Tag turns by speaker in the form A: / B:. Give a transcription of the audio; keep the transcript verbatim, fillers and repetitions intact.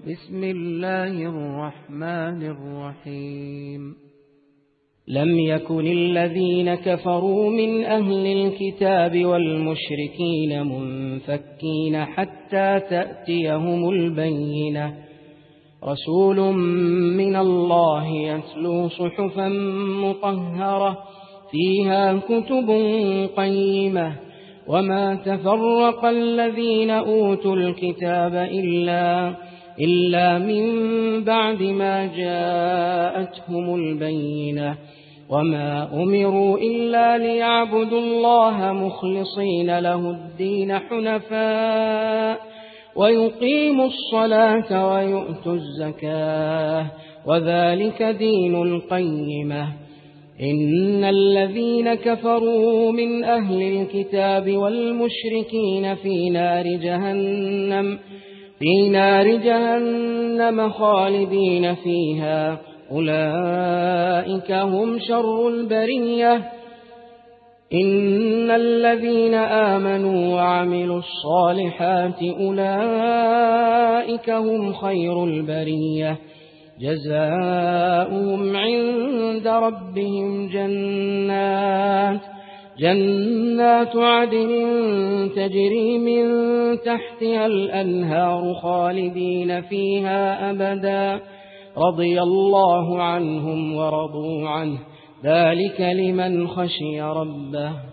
A: بسم الله الرحمن الرحيم.
B: لم يكن الذين كفروا من أهل الكتاب والمشركين منفكين حتى تأتيهم البينة، رسول من الله يتلو صحفا مطهرة فيها كتب قيمة، وما تفرق الذين أوتوا الكتاب إلا, إلا من بعد ما جاءتهم البينة، وما أمروا إلا ليعبدوا الله مخلصين له الدين حنفاء ويقيموا الصلاة ويؤتوا الزكاة، وذلك دين القيمة. إن الذين كفروا من أهل الكتاب والمشركين في نار جهنم في نار جهنم خالدين فيها، أولئك هم شر البرية. إن الذين آمنوا وعملوا الصالحات أولئك هم خير البرية، جزاؤهم عند ربهم جنات جنات عدن تجري من تحتها الأنهار خالدين فيها أبدا، رضي الله عنهم ورضوا عنه، ذلك لمن خشي ربه.